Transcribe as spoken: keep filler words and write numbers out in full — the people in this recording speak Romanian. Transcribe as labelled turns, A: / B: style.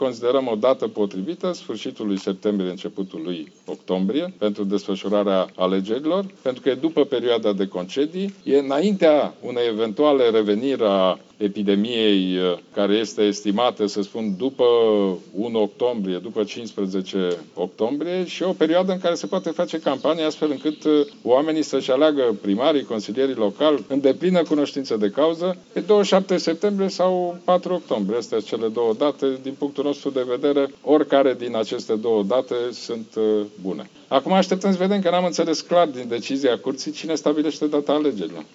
A: considerăm o dată potrivită, sfârșitul lui septembrie, începutul lui octombrie, pentru desfășurarea alegerilor, pentru că e după perioada de concedii, e înaintea unei eventuale reveniri a epidemiei care este estimată, să spun, după unu octombrie, după cincisprezece octombrie și o perioadă în care se poate face campanie astfel încât oamenii să-și aleagă primarii, consilierii locali în deplină cunoștință de cauză pe douăzeci și șapte septembrie sau patru octombrie. Astea sunt cele două date. Din punctul nostru de vedere, oricare din aceste două date sunt bune. Acum așteptăm să vedem, că n-am înțeles clar din decizia Curții cine stabilește data alegerilor.